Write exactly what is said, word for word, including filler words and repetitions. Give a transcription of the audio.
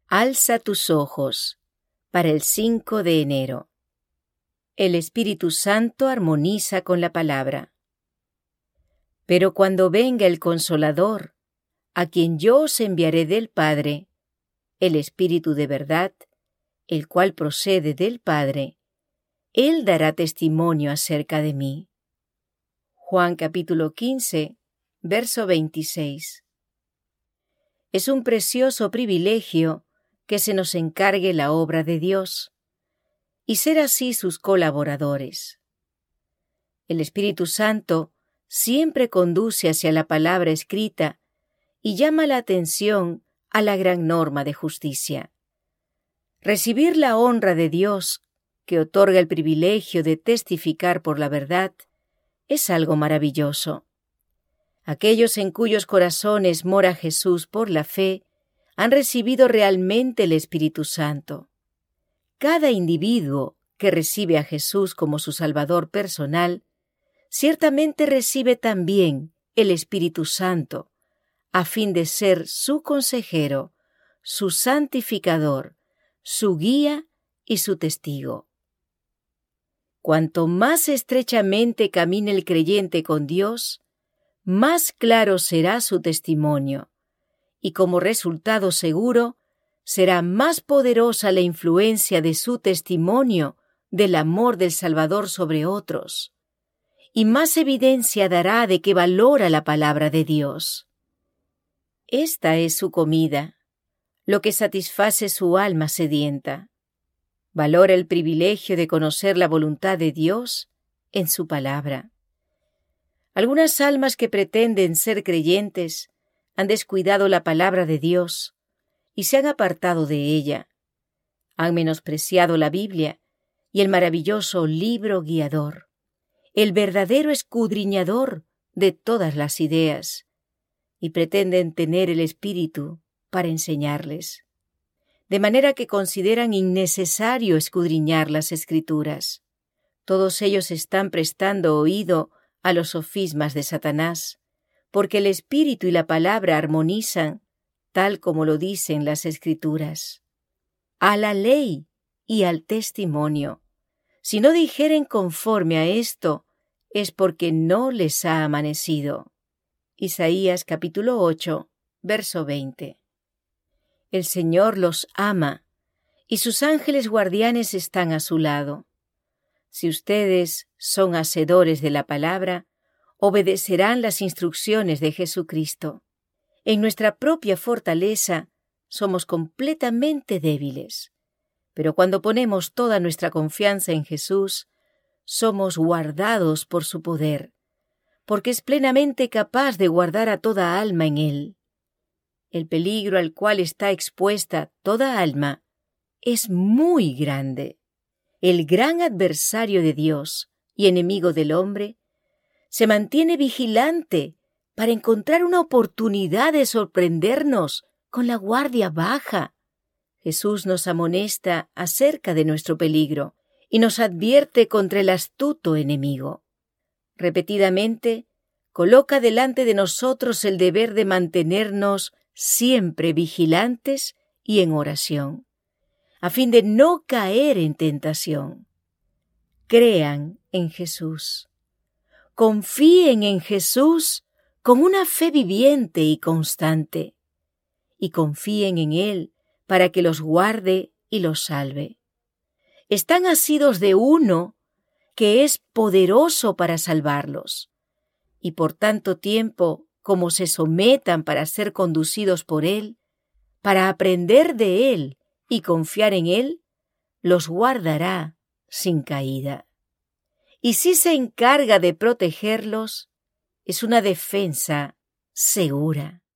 Alza tus ojos para el cinco de enero. El Espíritu Santo armoniza con la palabra. Pero cuando venga el Consolador, a quien yo os enviaré del Padre, el Espíritu de verdad, el cual procede del Padre, Él dará testimonio acerca de mí. Juan capítulo quince, verso veintiséis. Es un precioso privilegio que se nos encargue la obra de Dios y ser así sus colaboradores. El Espíritu Santo siempre conduce hacia la palabra escrita y llama la atención a la gran norma de justicia. Recibir la honra de Dios, que otorga el privilegio de testificar por la verdad, es algo maravilloso. Aquellos en cuyos corazones mora Jesús por la fe han recibido realmente el Espíritu Santo. Cada individuo que recibe a Jesús como su Salvador personal, ciertamente recibe también el Espíritu Santo, a fin de ser su consejero, su santificador, su guía y su testigo. Cuanto más estrechamente camine el creyente con Dios, más claro será su testimonio, y como resultado seguro, será más poderosa la influencia de su testimonio del amor del Salvador sobre otros, y más evidencia dará de que valora la palabra de Dios. Esta es su comida, lo que satisface su alma sedienta. Valora el privilegio de conocer la voluntad de Dios en su palabra. Algunas almas que pretenden ser creyentes han descuidado la palabra de Dios y se han apartado de ella. Han menospreciado la Biblia y el maravilloso libro guiador, el verdadero escudriñador de todas las ideas, y pretenden tener el Espíritu para enseñarles, de manera que consideran innecesario escudriñar las Escrituras. Todos ellos están prestando oído a los sofismas de Satanás, porque el Espíritu y la palabra armonizan, tal como lo dicen las Escrituras. A la ley y al testimonio. Si no dijeren conforme a esto, es porque no les ha amanecido. Isaías capítulo ocho, verso veinte. El Señor los ama, y sus ángeles guardianes están a su lado. Si ustedes son hacedores de la palabra, obedecerán las instrucciones de Jesucristo. En nuestra propia fortaleza somos completamente débiles, pero cuando ponemos toda nuestra confianza en Jesús, somos guardados por su poder, porque es plenamente capaz de guardar a toda alma en Él. El peligro al cual está expuesta toda alma es muy grande. El gran adversario de Dios y enemigo del hombre se mantiene vigilante para encontrar una oportunidad de sorprendernos con la guardia baja. Jesús nos amonesta acerca de nuestro peligro y nos advierte contra el astuto enemigo. Repetidamente, coloca delante de nosotros el deber de mantenernos siempre vigilantes y en oración, a fin de no caer en tentación. Crean en Jesús. Confíen en Jesús con una fe viviente y constante, y confíen en Él para que los guarde y los salve. Están asidos de uno que es poderoso para salvarlos, y por tanto tiempo como se sometan para ser conducidos por Él, para aprender de Él y confiar en Él, los guardará sin caída. Y si se encarga de protegerlos, es una defensa segura.